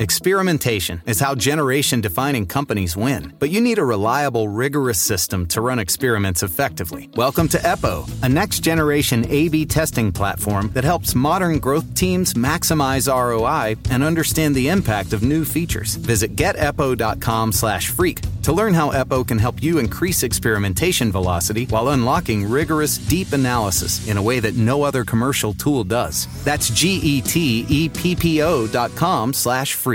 Experimentation is how generation-defining companies win, but you need a reliable, rigorous system to run experiments effectively. Welcome to EPO, a next-generation A/B testing platform that helps modern growth teams maximize ROI and understand the impact of new features. Visit getepo.com/freak to learn how EPO can help you increase experimentation velocity while unlocking rigorous, deep analysis in a way that no other commercial tool does. That's GETEPPO.com/freak.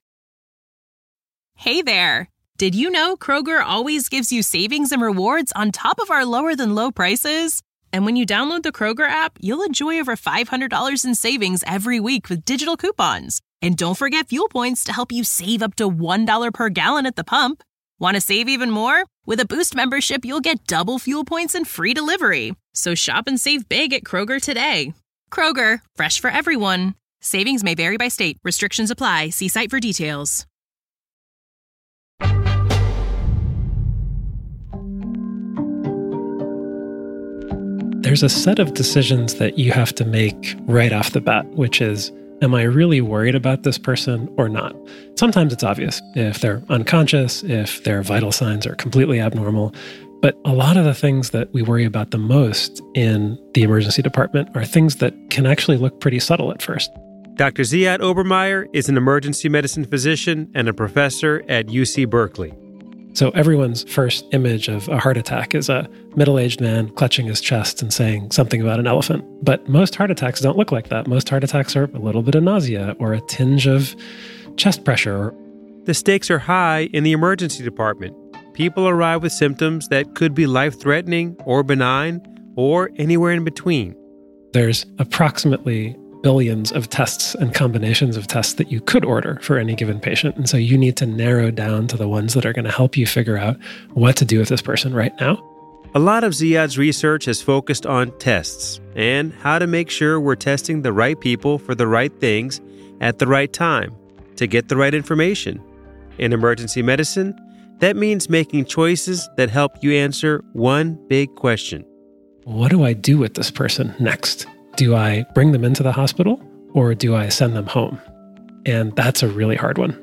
Hey there! Did you know Kroger always gives you savings and rewards on top of our lower-than-low prices? And when you download the Kroger app, you'll enjoy over $500 in savings every week with digital coupons. And don't forget fuel points to help you save up to $1 per gallon at the pump. Want to save even more? With a Boost membership, you'll get double fuel points and free delivery. So shop and save big at Kroger today. Kroger, fresh for everyone. Savings may vary by state. Restrictions apply. See site for details. There's a set of decisions that you have to make right off the bat, which is, am I really worried about this person or not? Sometimes it's obvious if they're unconscious, if their vital signs are completely abnormal. But a lot of the things that we worry about the most in the emergency department are things that can actually look pretty subtle at first. Dr. Ziad Obermeyer is an emergency medicine physician and a professor at UC Berkeley. So everyone's first image of a heart attack is a middle-aged man clutching his chest and saying something about an elephant. But most heart attacks don't look like that. Most heart attacks are a little bit of nausea or a tinge of chest pressure. The stakes are high in the emergency department. People arrive with symptoms that could be life-threatening or benign or anywhere in between. There's approximately billions of tests and combinations of tests that you could order for any given patient. And so you need to narrow down to the ones that are going to help you figure out what to do with this person right now. A lot of Ziad's research has focused on tests and how to make sure we're testing the right people for the right things at the right time to get the right information. In emergency medicine, that means making choices that help you answer one big question. What do I do with this person next? Do I bring them into the hospital or do I send them home? And that's a really hard one.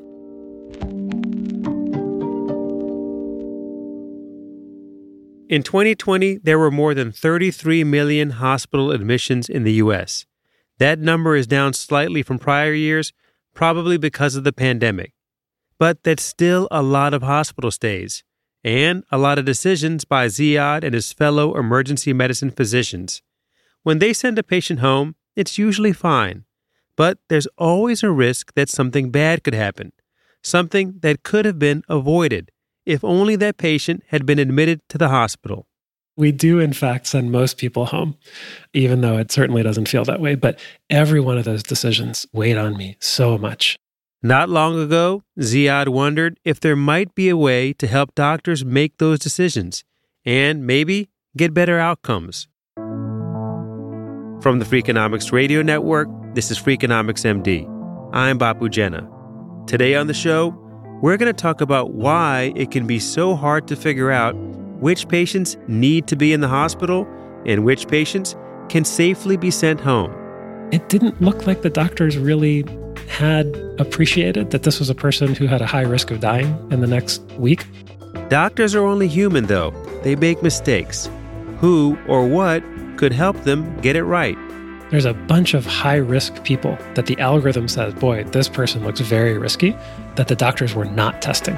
In 2020, there were more than 33 million hospital admissions in the U.S. That number is down slightly from prior years, probably because of the pandemic. But that's still a lot of hospital stays and a lot of decisions by Ziad and his fellow emergency medicine physicians. When they send a patient home, it's usually fine. But there's always a risk that something bad could happen, something that could have been avoided if only that patient had been admitted to the hospital. We do, in fact, send most people home, even though it certainly doesn't feel that way. But every one of those decisions weighed on me so much. Not long ago, Ziad wondered if there might be a way to help doctors make those decisions and maybe get better outcomes. From the Freakonomics Radio Network, this is Freakonomics MD. I'm Bapu Jena. Today on the show, we're going to talk about why it can be so hard to figure out which patients need to be in the hospital and which patients can safely be sent home. It didn't look like the doctors really had appreciated that this was a person who had a high risk of dying in the next week. Doctors are only human, though. They make mistakes. Who or what could help them get it right? There's a bunch of high-risk people that the algorithm says, boy, this person looks very risky, that the doctors were not testing.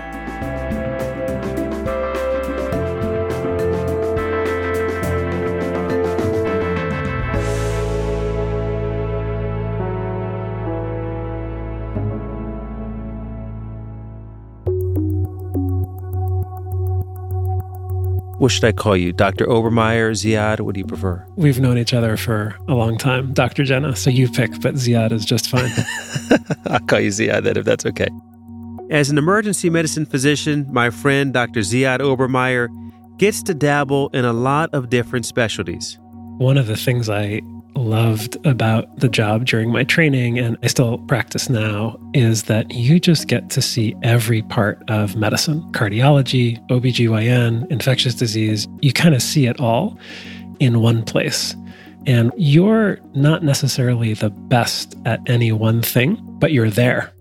What should I call you? Dr. Obermeyer, Ziad? What do you prefer? We've known each other for a long time, Dr. Jena, so you pick, but Ziad is just fine. I'll call you Ziad then, if that's okay. As an emergency medicine physician, my friend Dr. Ziad Obermeyer gets to dabble in a lot of different specialties. One of the things I loved about the job during my training, and I still practice now, is that you just get to see every part of medicine. Cardiology, OBGYN, infectious disease. You kind of see it all in one place. And you're not necessarily the best at any one thing, but you're there.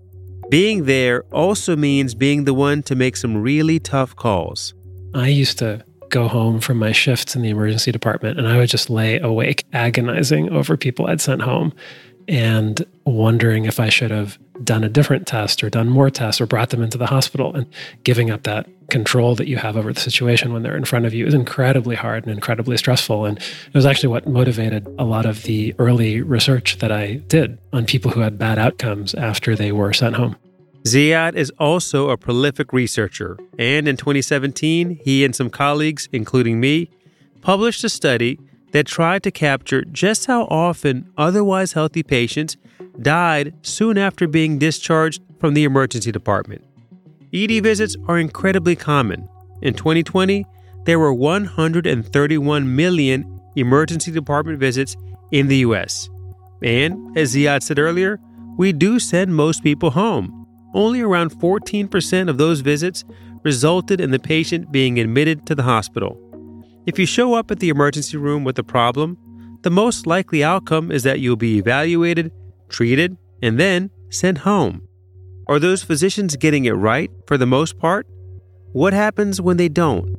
Being there also means being the one to make some really tough calls. I used to go home from my shifts in the emergency department, and I would just lay awake agonizing over people I'd sent home and wondering if I should have done a different test or done more tests or brought them into the hospital. And giving up that control that you have over the situation when they're in front of you is incredibly hard and incredibly stressful. And it was actually what motivated a lot of the early research that I did on people who had bad outcomes after they were sent home. Ziad is also a prolific researcher, and in 2017, he and some colleagues, including me, published a study that tried to capture just how often otherwise healthy patients died soon after being discharged from the emergency department. ED visits are incredibly common. In 2020, there were 131 million emergency department visits in the U.S. And, as Ziad said earlier, we do send most people home. Only around 14% of those visits resulted in the patient being admitted to the hospital. If you show up at the emergency room with a problem, the most likely outcome is that you'll be evaluated, treated, and then sent home. Are those physicians getting it right for the most part? What happens when they don't?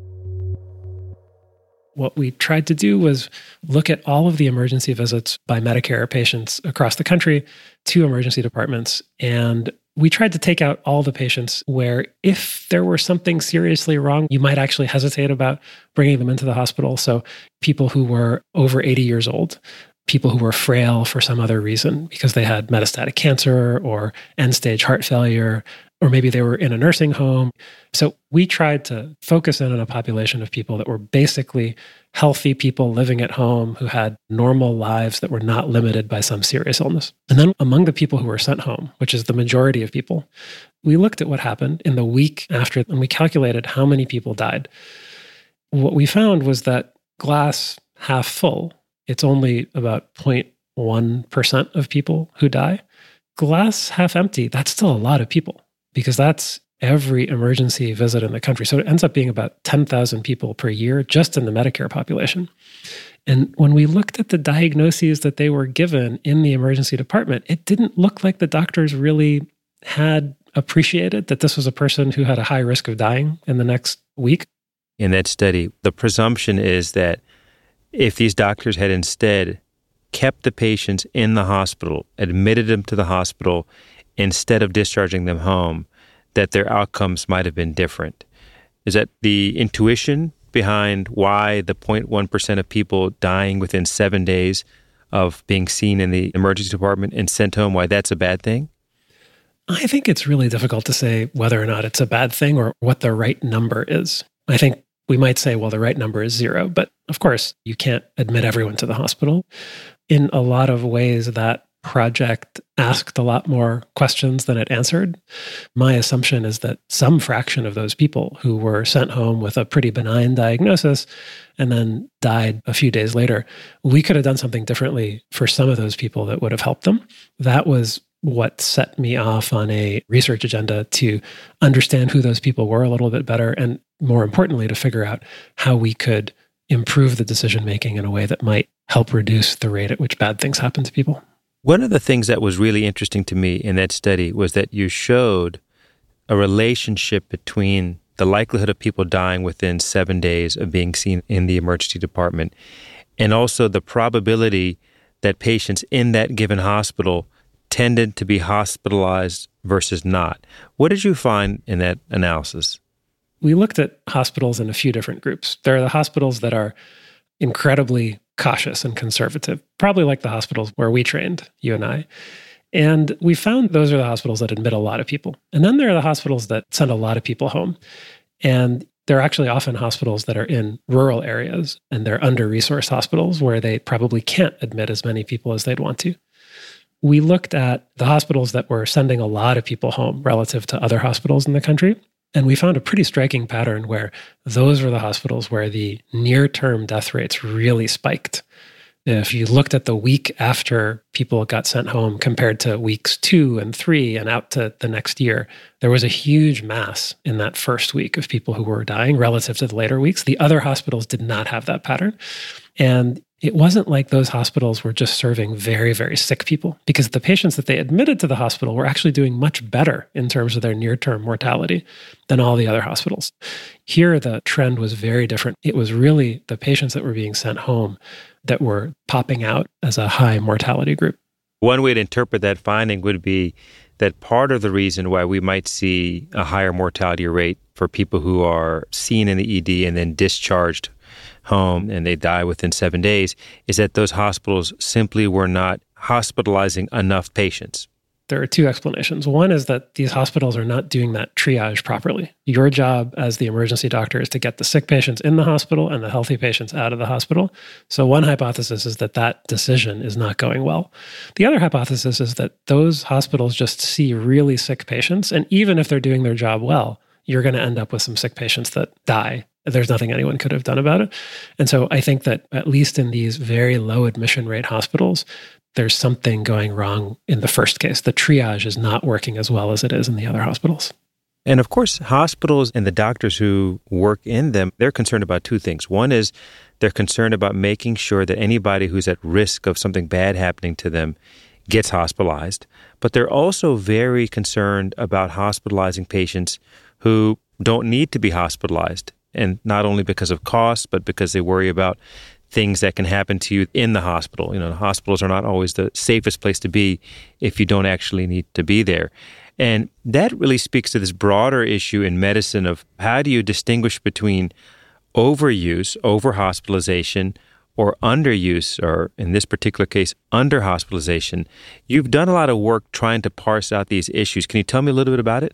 What we tried to do was look at all of the emergency visits by Medicare patients across the country to emergency departments. And we tried to take out all the patients where if there were something seriously wrong, you might actually hesitate about bringing them into the hospital. So people who were over 80 years old, people who were frail for some other reason because they had metastatic cancer or end-stage heart failure, or maybe they were in a nursing home. So we tried to focus in on a population of people that were basically healthy people living at home who had normal lives that were not limited by some serious illness. And then among the people who were sent home, which is the majority of people, we looked at what happened in the week after, and we calculated how many people died. What we found was that glass half full, it's only about 0.1% of people who die. Glass half empty, that's still a lot of people, because that's every emergency visit in the country. So it ends up being about 10,000 people per year just in the Medicare population. And when we looked at the diagnoses that they were given in the emergency department, it didn't look like the doctors really had appreciated that this was a person who had a high risk of dying in the next week. In that study, the presumption is that if these doctors had instead kept the patients in the hospital, admitted them to the hospital, instead of discharging them home, that their outcomes might have been different. Is that the intuition behind why the 0.1% of people dying within 7 days of being seen in the emergency department and sent home, why that's a bad thing? I think it's really difficult to say whether or not it's a bad thing or what the right number is. I think we might say, well, the right number is 0, but of course, you can't admit everyone to the hospital. In a lot of ways, that project asked a lot more questions than it answered. My assumption is that some fraction of those people who were sent home with a pretty benign diagnosis and then died a few days later, we could have done something differently for some of those people that would have helped them. That was what set me off on a research agenda to understand who those people were a little bit better, and more importantly, to figure out how we could improve the decision-making in a way that might help reduce the rate at which bad things happen to people. One of the things that was really interesting to me in that study was that you showed a relationship between the likelihood of people dying within 7 days of being seen in the emergency department and also the probability that patients in that given hospital tended to be hospitalized versus not. What did you find in that analysis? We looked at hospitals in a few different groups. There are the hospitals that are incredibly cautious and conservative, probably like the hospitals where we trained, you and I. And we found those are the hospitals that admit a lot of people. And then there are the hospitals that send a lot of people home. And they're actually often hospitals that are in rural areas, and they're under-resourced hospitals where they probably can't admit as many people as they'd want to. We looked at the hospitals that were sending a lot of people home relative to other hospitals in the country. And we found a pretty striking pattern where those were the hospitals where the near-term death rates really spiked. If you looked at the week after people got sent home compared to weeks 2 and 3 and out to the next year, there was a huge mass in that first week of people who were dying relative to the later weeks. The other hospitals did not have that pattern. And it wasn't like those hospitals were just serving very, very sick people, because the patients that they admitted to the hospital were actually doing much better in terms of their near-term mortality than all the other hospitals. Here, the trend was very different. It was really the patients that were being sent home that were popping out as a high mortality group. One way to interpret that finding would be that part of the reason why we might see a higher mortality rate for people who are seen in the ED and then discharged home and they die within 7 days is that those hospitals simply were not hospitalizing enough patients. There are two explanations. One is that these hospitals are not doing that triage properly. Your job as the emergency doctor is to get the sick patients in the hospital and the healthy patients out of the hospital. So one hypothesis is that that decision is not going well. The other hypothesis is that those hospitals just see really sick patients, and even if they're doing their job well, you're going to end up with some sick patients that die. There's nothing anyone could have done about it. And so I think that at least in these very low admission rate hospitals, there's something going wrong in the first case. The triage is not working as well as it is in the other hospitals. And of course, hospitals and the doctors who work in them, they're concerned about two things. One is they're concerned about making sure that anybody who's at risk of something bad happening to them gets hospitalized. But they're also very concerned about hospitalizing patients who don't need to be hospitalized. And not only because of cost, but because they worry about things that can happen to you in the hospital. You know, the hospitals are not always the safest place to be if you don't actually need to be there. And that really speaks to this broader issue in medicine of how do you distinguish between overuse, over-hospitalization, or underuse, or in this particular case, under-hospitalization. You've done a lot of work trying to parse out these issues. Can you tell me a little bit about it?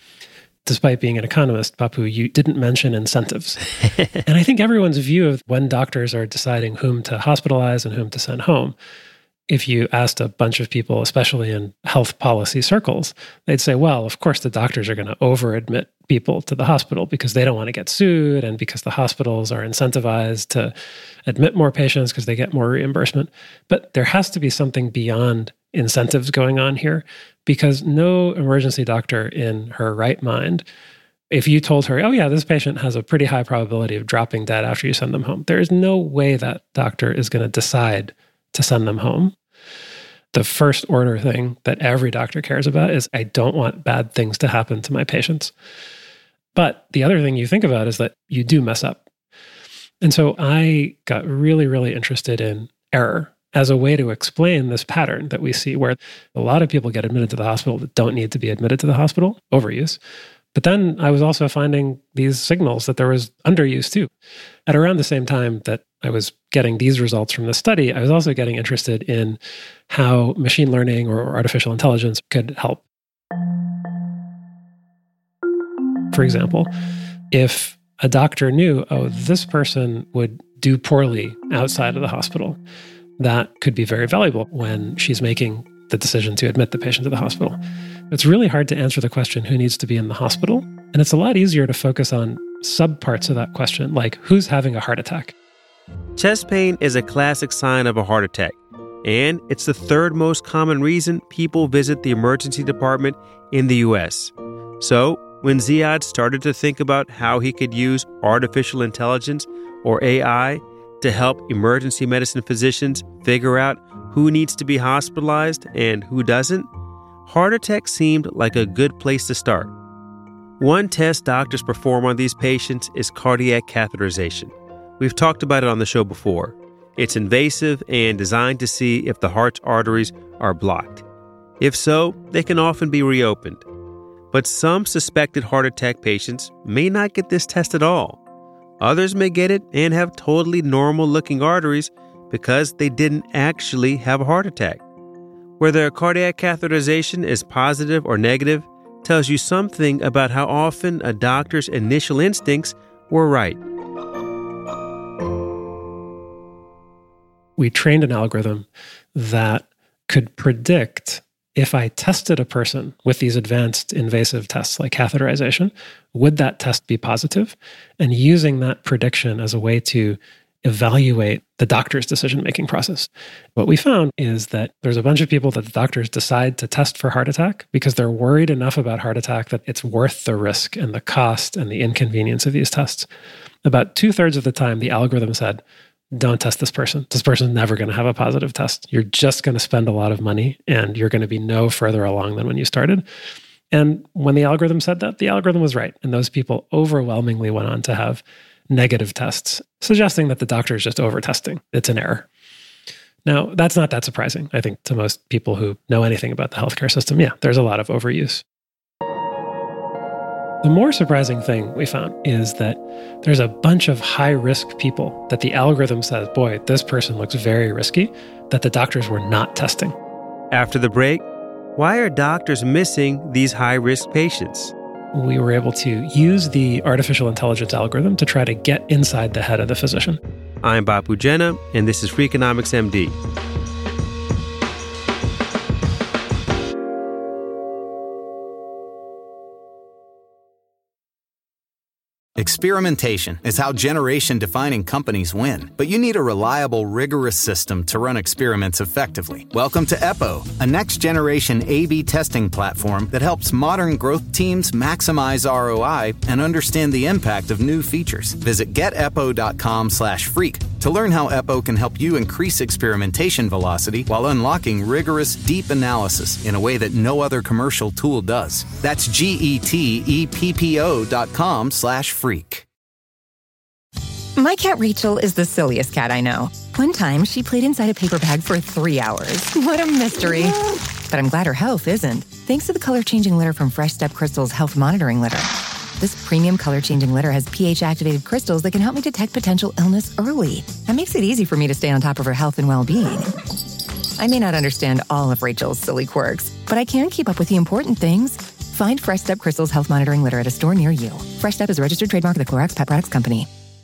Despite being an economist, Bapu, you didn't mention incentives. And I think everyone's view of when doctors are deciding whom to hospitalize and whom to send home, if you asked a bunch of people, especially in health policy circles, they'd say, well, of course the doctors are going to over-admit people to the hospital because they don't want to get sued and because the hospitals are incentivized to admit more patients because they get more reimbursement. But there has to be something beyond incentives going on here, because no emergency doctor in her right mind, if you told her, oh yeah, this patient has a pretty high probability of dropping dead after you send them home, there is no way that doctor is going to decide to send them home. The first order thing that every doctor cares about is, I don't want bad things to happen to my patients. But the other thing you think about is that you do mess up. And so I got really, really interested in error as a way to explain this pattern that we see where a lot of people get admitted to the hospital that don't need to be admitted to the hospital, overuse. But then I was also finding these signals that there was underuse too. At around the same time that I was getting these results from the study, I was also getting interested in how machine learning or artificial intelligence could help. For example, if a doctor knew, oh, this person would do poorly outside of the hospital, that could be very valuable when she's making the decision to admit the patient to the hospital. It's really hard to answer the question, who needs to be in the hospital? And it's a lot easier to focus on subparts of that question, like who's having a heart attack? Chest pain is a classic sign of a heart attack, and it's the third most common reason people visit the emergency department in the U.S. So, when Ziad started to think about how he could use artificial intelligence, or AI, to help emergency medicine physicians figure out who needs to be hospitalized and who doesn't, heart attack seemed like a good place to start. One test doctors perform on these patients is cardiac catheterization. We've talked about it on the show before. It's invasive and designed to see if the heart's arteries are blocked. If so, they can often be reopened. But some suspected heart attack patients may not get this test at all. Others may get it and have totally normal-looking arteries because they didn't actually have a heart attack. Whether a cardiac catheterization is positive or negative tells you something about how often a doctor's initial instincts were right. We trained an algorithm that could predict if I tested a person with these advanced invasive tests like catheterization, would that test be positive? And using that prediction as a way to evaluate the doctor's decision-making process. What we found is that there's a bunch of people that the doctors decide to test for heart attack because they're worried enough about heart attack that it's worth the risk and the cost and the inconvenience of these tests. About 2/3 of the time, the algorithm said, don't test this person. This person's never going to have a positive test. You're just going to spend a lot of money and you're going to be no further along than when you started. And when the algorithm said that, the algorithm was right. And those people overwhelmingly went on to have negative tests, suggesting that the doctor is just over-testing. It's an error. Now, that's not that surprising, I think, to most people who know anything about the healthcare system. Yeah, there's a lot of overuse. The more surprising thing we found is that there's a bunch of high-risk people that the algorithm says, boy, this person looks very risky, that the doctors were not testing. After the break, why are doctors missing these high-risk patients? We were able to use the artificial intelligence algorithm to try to get inside the head of the physician. I'm Bapu Jena, and this is Freakonomics MD. Experimentation is how generation-defining companies win, but you need a reliable, rigorous system to run experiments effectively. Welcome to EPO, a next-generation A/B testing platform that helps modern growth teams maximize ROI and understand the impact of new features. Visit getepo.com/freak to learn how EPO can help you increase experimentation velocity while unlocking rigorous, deep analysis in a way that no other commercial tool does. That's GETEPPO.com/freak. My cat Rachel is the silliest cat I know. One time, she played inside a paper bag for 3 hours. What a mystery. But I'm glad her health isn't, thanks to the color-changing litter from Fresh Step Crystal's Health Monitoring Litter. This premium color-changing litter has pH-activated crystals that can help me detect potential illness early. That makes it easy for me to stay on top of her health and well-being. I may not understand all of Rachel's silly quirks, but I can keep up with the important things. Find Fresh Step Crystal's Health Monitoring Litter at a store near you. Fresh Step is a registered trademark of the Clorox Pet Products Company.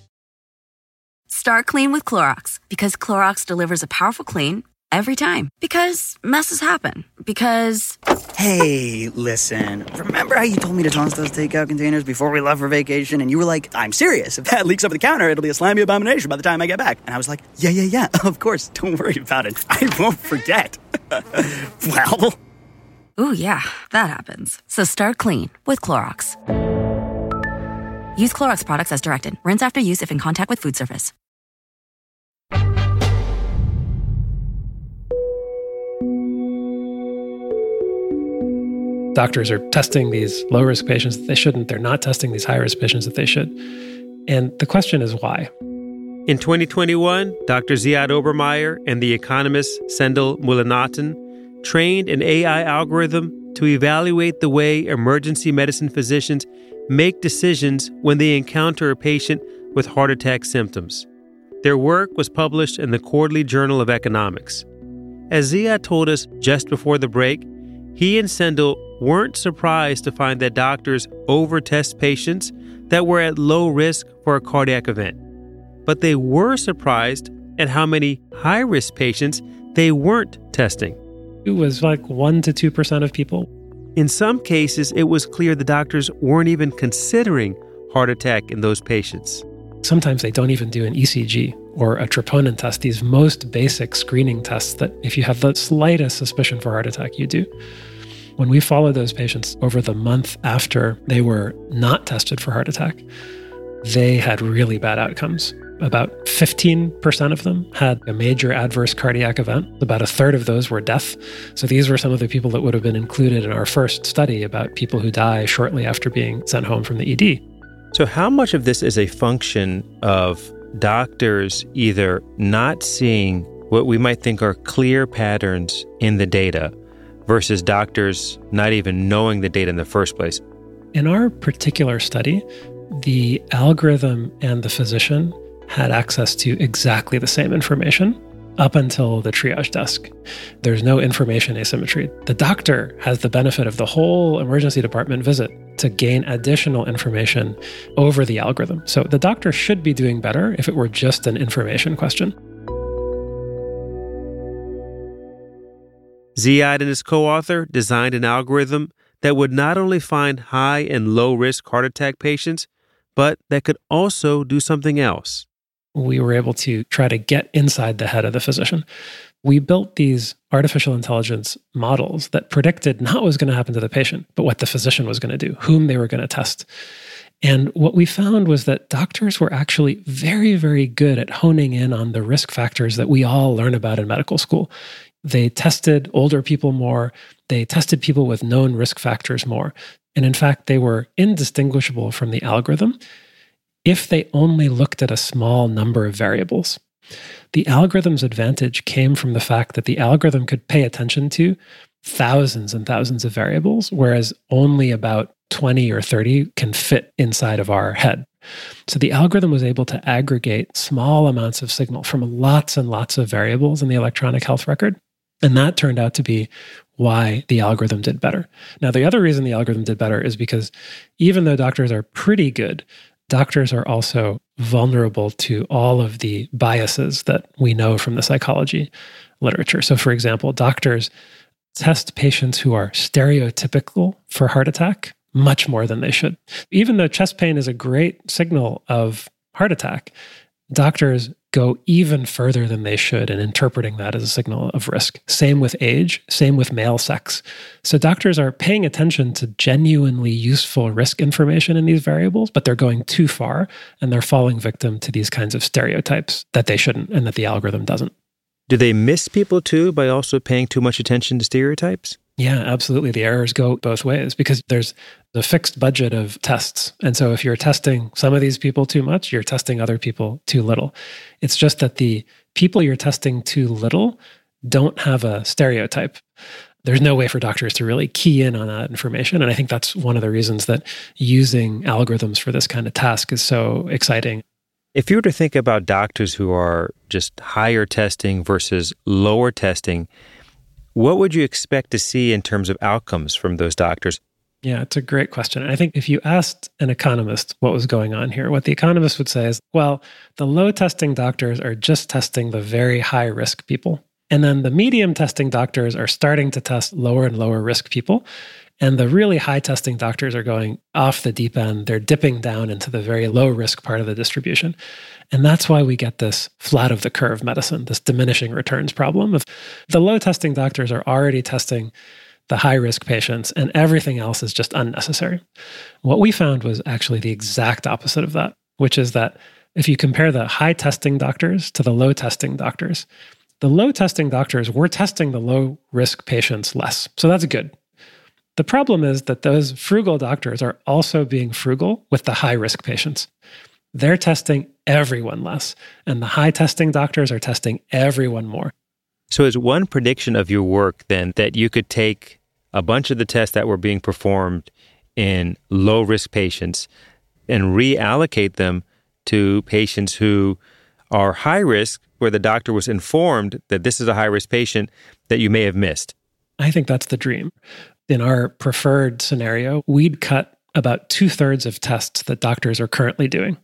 Start clean with Clorox, because Clorox delivers a powerful clean every time. Because messes happen. Because... Hey, listen. Remember how you told me to toss those takeout containers before we left for vacation? And you were like, I'm serious. If that leaks over the counter, it'll be a slimy abomination by the time I get back. And I was like, yeah, of course. Don't worry about it. I won't forget. Well... Ooh, yeah, that happens. So start clean with Clorox. Use Clorox products as directed. Rinse after use if in contact with food surface. Doctors are testing these low-risk patients that they shouldn't. They're not testing these high-risk patients that they should. And the question is why? In 2021, Dr. Ziad Obermeyer and the economist Sendhil Mullainathan trained an AI algorithm to evaluate the way emergency medicine physicians make decisions when they encounter a patient with heart attack symptoms. Their work was published in the Quarterly Journal of Economics. As Ziad told us just before the break, he and Sendhil weren't surprised to find that doctors overtest patients that were at low risk for a cardiac event. But they were surprised at how many high-risk patients they weren't testing. It was like 1% to 2% of people. In some cases, it was clear the doctors weren't even considering heart attack in those patients. Sometimes they don't even do an ECG or a troponin test, these most basic screening tests that if you have the slightest suspicion for heart attack, you do. When we followed those patients over the month after they were not tested for heart attack, they had really bad outcomes. About 15% of them had a major adverse cardiac event. About a third of those were death. So these were some of the people that would have been included in our first study about people who die shortly after being sent home from the ED. So how much of this is a function of doctors either not seeing what we might think are clear patterns in the data versus doctors not even knowing the data in the first place? In our particular study, the algorithm and the physician had access to exactly the same information up until the triage desk. There's no information asymmetry. The doctor has the benefit of the whole emergency department visit to gain additional information over the algorithm. So the doctor should be doing better if it were just an information question. Ziad and his co-author designed an algorithm that would not only find high and low-risk heart attack patients, but that could also do something else. We were able to try to get inside the head of the physician. We built these artificial intelligence models that predicted not what was going to happen to the patient, but what the physician was going to do, whom they were going to test. And what we found was that doctors were actually very, very good at honing in on the risk factors that we all learn about in medical school. They tested older people more. They tested people with known risk factors more. And in fact, they were indistinguishable from the algorithm if they only looked at a small number of variables. The algorithm's advantage came from the fact that the algorithm could pay attention to thousands and thousands of variables, whereas only about 20 or 30 can fit inside of our head. So the algorithm was able to aggregate small amounts of signal from lots and lots of variables in the electronic health record. And that turned out to be why the algorithm did better. Now, the other reason the algorithm did better is because even though doctors are pretty good, doctors are also vulnerable to all of the biases that we know from the psychology literature. So, for example, doctors test patients who are stereotypical for heart attack much more than they should. Even though chest pain is a great signal of heart attack, doctors go even further than they should in interpreting that as a signal of risk. Same with age, same with male sex. So doctors are paying attention to genuinely useful risk information in these variables, but they're going too far and they're falling victim to these kinds of stereotypes that they shouldn't and that the algorithm doesn't. Do they miss people too by also paying too much attention to stereotypes? Yeah, absolutely. The errors go both ways because there's the fixed budget of tests. And so if you're testing some of these people too much, you're testing other people too little. It's just that the people you're testing too little don't have a stereotype. There's no way for doctors to really key in on that information. And I think that's one of the reasons that using algorithms for this kind of task is so exciting. If you were to think about doctors who are just higher testing versus lower testing, what would you expect to see in terms of outcomes from those doctors? Yeah, it's a great question. And I think if you asked an economist what was going on here, what the economist would say is, well, the low testing doctors are just testing the very high risk people. And then the medium testing doctors are starting to test lower and lower risk people. And the really high testing doctors are going off the deep end. They're dipping down into the very low risk part of the distribution. And that's why we get this flat of the curve medicine, this diminishing returns problem of the low testing doctors are already testing the high risk patients and everything else is just unnecessary. What we found was actually the exact opposite of that, which is that if you compare the high testing doctors to the low testing doctors, the low testing doctors were testing the low risk patients less. So that's good. The problem is that those frugal doctors are also being frugal with the high-risk patients. They're testing everyone less, and the high-testing doctors are testing everyone more. So is one prediction of your work then that you could take a bunch of the tests that were being performed in low-risk patients and reallocate them to patients who are high-risk, where the doctor was informed that this is a high-risk patient that you may have missed? I think that's the dream. In our preferred scenario, we'd cut about 2/3 of tests that doctors are currently doing.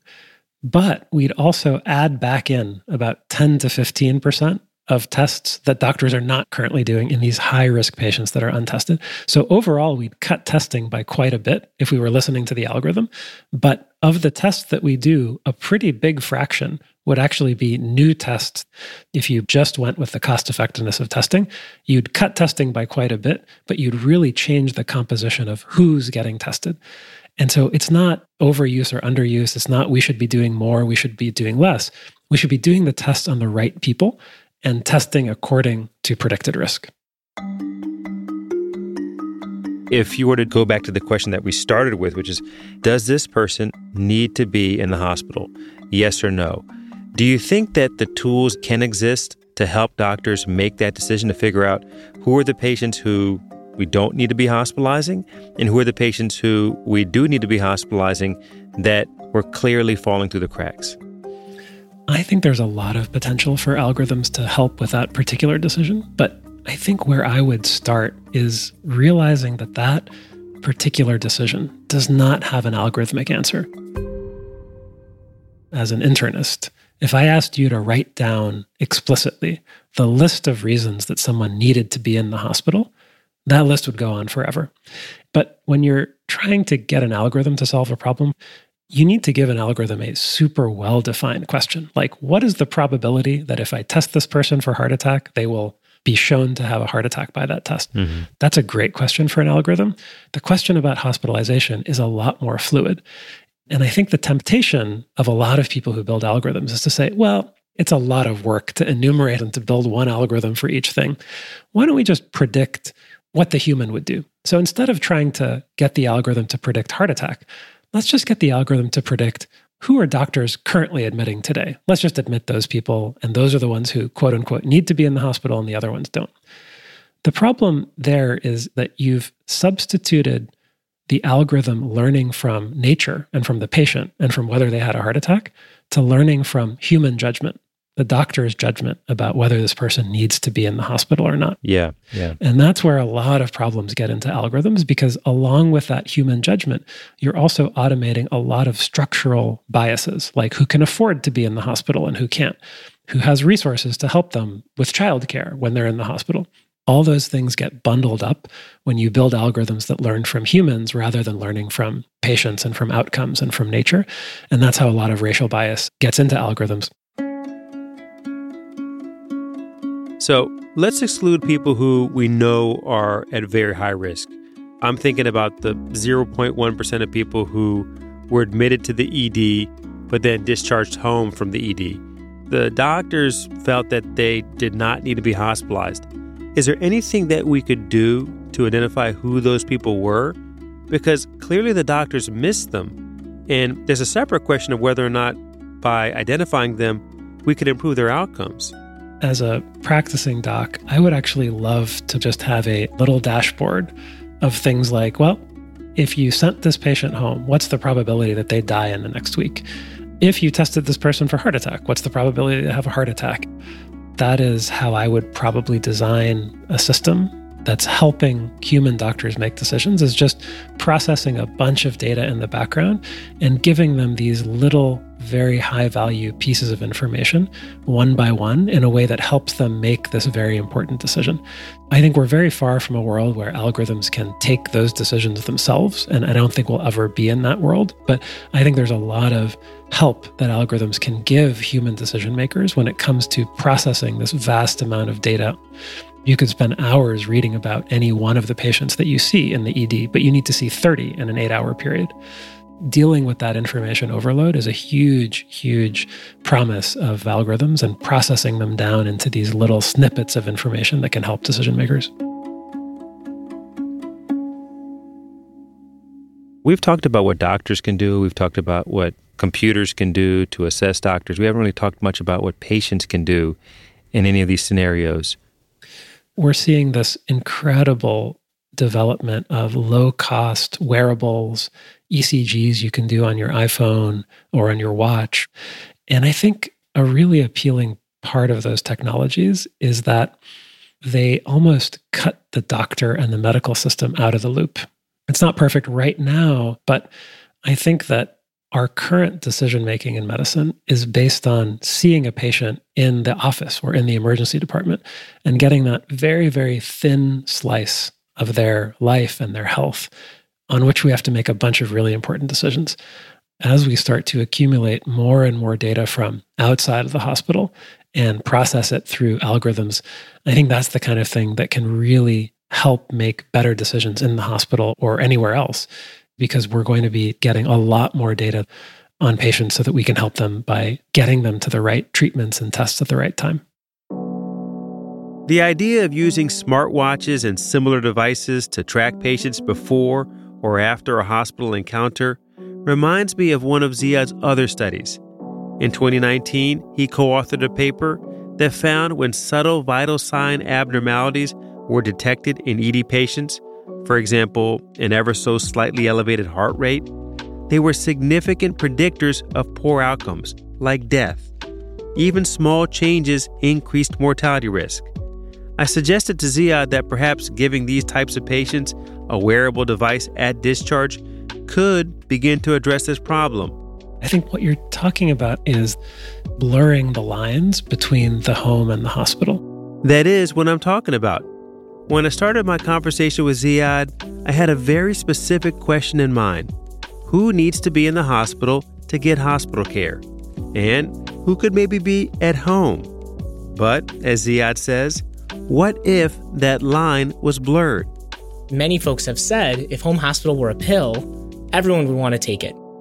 But we'd also add back in about 10 to 15% of tests that doctors are not currently doing in these high-risk patients that are untested. So overall, we'd cut testing by quite a bit if we were listening to the algorithm. But of the tests that we do, a pretty big fraction would actually be new tests. If you just went with the cost effectiveness of testing, you'd cut testing by quite a bit, but you'd really change the composition of who's getting tested. And so it's not overuse or underuse. It's not we should be doing more, we should be doing less. We should be doing the tests on the right people and testing according to predicted risk. If you were to go back to the question that we started with, which is, does this person need to be in the hospital? Yes or no? Do you think that the tools can exist to help doctors make that decision to figure out who are the patients who we don't need to be hospitalizing and who are the patients who we do need to be hospitalizing that were clearly falling through the cracks? I think there's a lot of potential for algorithms to help with that particular decision, but I think where I would start is realizing that that particular decision does not have an algorithmic answer. As an internist, if I asked you to write down explicitly the list of reasons that someone needed to be in the hospital, that list would go on forever. But when you're trying to get an algorithm to solve a problem, you need to give an algorithm a super well-defined question. Like, what is the probability that if I test this person for heart attack, they will be shown to have a heart attack by that test? Mm-hmm. That's a great question for an algorithm. The question about hospitalization is a lot more fluid. And I think the temptation of a lot of people who build algorithms is to say, well, it's a lot of work to enumerate and to build one algorithm for each thing. Why don't we just predict what the human would do? So instead of trying to get the algorithm to predict heart attack, let's just get the algorithm to predict who are doctors currently admitting today. Let's just admit those people, and those are the ones who, quote unquote, need to be in the hospital and the other ones don't. The problem there is that you've substituted the algorithm learning from nature and from the patient and from whether they had a heart attack to learning from human judgment, the doctor's judgment about whether this person needs to be in the hospital or not. Yeah. And that's where a lot of problems get into algorithms, because along with that human judgment, you're also automating a lot of structural biases, like who can afford to be in the hospital and who can't, who has resources to help them with childcare when they're in the hospital. All those things get bundled up when you build algorithms that learn from humans rather than learning from patients and from outcomes and from nature. And that's how a lot of racial bias gets into algorithms. So let's exclude people who we know are at very high risk. I'm thinking about the 0.1% of people who were admitted to the ED, but then discharged home from the ED. The doctors felt that they did not need to be hospitalized. Is there anything that we could do to identify who those people were? Because clearly the doctors missed them. And there's a separate question of whether or not by identifying them, we could improve their outcomes. As a practicing doc, I would actually love to just have a little dashboard of things like, well, if you sent this patient home, what's the probability that they die in the next week? If you tested this person for heart attack, what's the probability to have a heart attack? That is how I would probably design a system that's helping human doctors make decisions, is just processing a bunch of data in the background and giving them these little, very high-value pieces of information one by one in a way that helps them make this very important decision. I think we're very far from a world where algorithms can take those decisions themselves, and I don't think we'll ever be in that world. But I think there's a lot of help that algorithms can give human decision makers when it comes to processing this vast amount of data. You could spend hours reading about any one of the patients that you see in the ED, but you need to see 30 in an 8-hour period. Dealing with that information overload is a huge, huge promise of algorithms, and processing them down into these little snippets of information that can help decision makers. We've talked about what doctors can do. We've talked about what computers can do to assess doctors. We haven't really talked much about what patients can do in any of these scenarios. We're seeing this incredible development of low-cost wearables, ECGs you can do on your iPhone or on your watch. And I think a really appealing part of those technologies is that they almost cut the doctor and the medical system out of the loop. It's not perfect right now, but I think that our current decision-making in medicine is based on seeing a patient in the office or in the emergency department and getting that very, very thin slice of their life and their health on which we have to make a bunch of really important decisions. As we start to accumulate more and more data from outside of the hospital and process it through algorithms, I think that's the kind of thing that can really help make better decisions in the hospital or anywhere else, because we're going to be getting a lot more data on patients so that we can help them by getting them to the right treatments and tests at the right time. The idea of using smartwatches and similar devices to track patients before or after a hospital encounter reminds me of one of Ziad's other studies. In 2019, he co-authored a paper that found when subtle vital sign abnormalities were detected in ED patients, for example, an ever so slightly elevated heart rate, they were significant predictors of poor outcomes, like death. Even small changes increased mortality risk. I suggested to Ziad that perhaps giving these types of patients a wearable device at discharge could begin to address this problem. I think what you're talking about is blurring the lines between the home and the hospital. That is what I'm talking about. When I started my conversation with Ziad, I had a very specific question in mind. Who needs to be in the hospital to get hospital care? And who could maybe be at home? But, as Ziad says, what if that line was blurred? Many folks have said if home hospital were a pill, everyone would want to take it.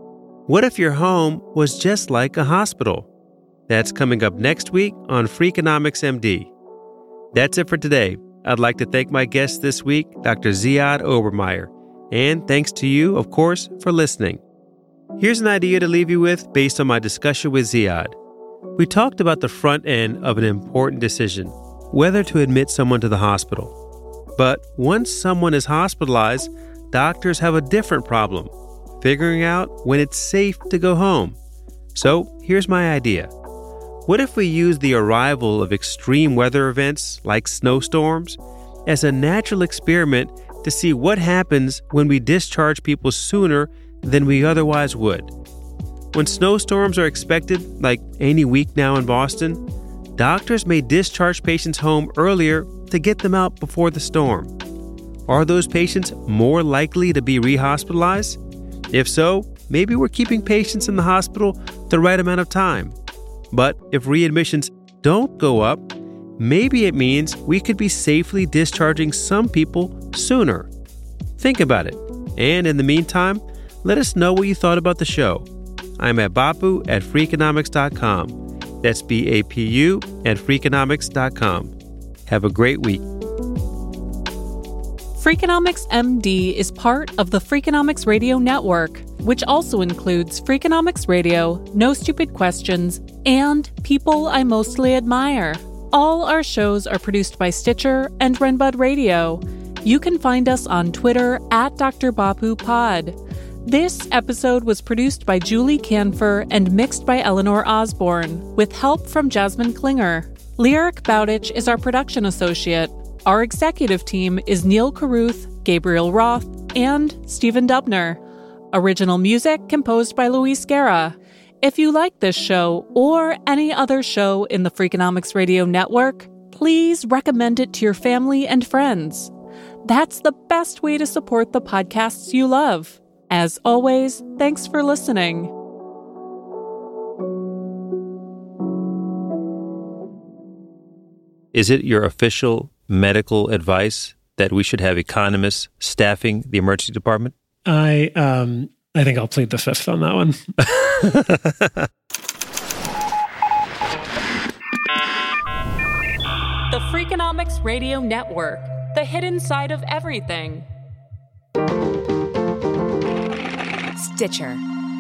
What if your home was just like a hospital? That's coming up next week on Freakonomics MD. That's it for today. I'd like to thank my guest this week, Dr. Ziad Obermeyer. And thanks to you, of course, for listening. Here's an idea to leave you with based on my discussion with Ziad. We talked about the front end of an important decision, whether to admit someone to the hospital. But once someone is hospitalized, doctors have a different problem, figuring out when it's safe to go home. So here's my idea. What if we use the arrival of extreme weather events like snowstorms as a natural experiment to see what happens when we discharge people sooner than we otherwise would? When snowstorms are expected, like any week now in Boston, doctors may discharge patients home earlier to get them out before the storm. Are those patients more likely to be rehospitalized? If so, maybe we're keeping patients in the hospital the right amount of time. But if readmissions don't go up, maybe it means we could be safely discharging some people sooner. Think about it. And in the meantime, let us know what you thought about the show. I'm at bapu@freakonomics.com. That's BAPU at freakonomics.com. Have a great week. Freakonomics MD is part of the Freakonomics Radio Network, which also includes Freakonomics Radio, No Stupid Questions, and People I Mostly Admire. All our shows are produced by Stitcher and Renbud Radio. You can find us on Twitter at Dr. Bapu Pod. This episode was produced by Julie Canfer and mixed by Eleanor Osborne, with help from Jasmine Klinger. Lyric Bowditch is our production associate. Our executive team is Neil Carruth, Gabriel Roth, and Stephen Dubner. Original music composed by Luis Guerra. If you like this show or any other show in the Freakonomics Radio Network, please recommend it to your family and friends. That's the best way to support the podcasts you love. As always, thanks for listening. Is it your official medical advice that we should have economists staffing the emergency department? I think I'll plead the fifth on that one. The Freakonomics Radio Network, the hidden side of everything. Stitcher.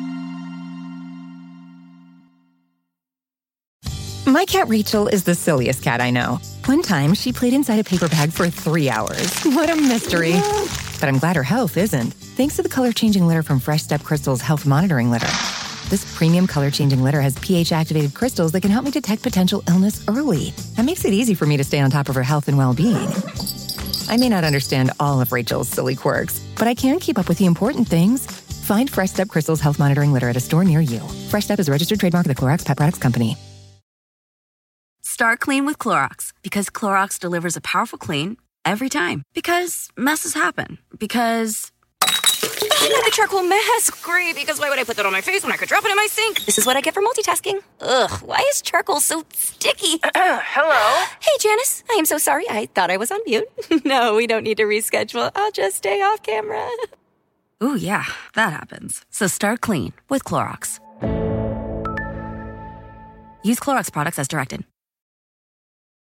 My cat Rachel is the silliest cat I know. One time, she played inside a paper bag for 3 hours. What a mystery. But I'm glad her health isn't, thanks to the color-changing litter from Fresh Step Crystal's Health Monitoring Litter. This premium color-changing litter has pH-activated crystals that can help me detect potential illness early. That makes it easy for me to stay on top of her health and well-being. I may not understand all of Rachel's silly quirks, but I can keep up with the important things. Find Fresh Step Crystal's Health Monitoring Litter at a store near you. Fresh Step is a registered trademark of the Clorox Pet Products Company. Start clean with Clorox, because Clorox delivers a powerful clean every time. Because messes happen. Because I got the charcoal mask. Great, because why would I put that on my face when I could drop it in my sink? This is what I get for multitasking. Ugh, why is charcoal so sticky? Hello? Hey, Janice. I am so sorry. I thought I was on mute. No, we don't need to reschedule. I'll just stay off camera. Ooh, yeah, that happens. So start clean with Clorox. Use Clorox products as directed.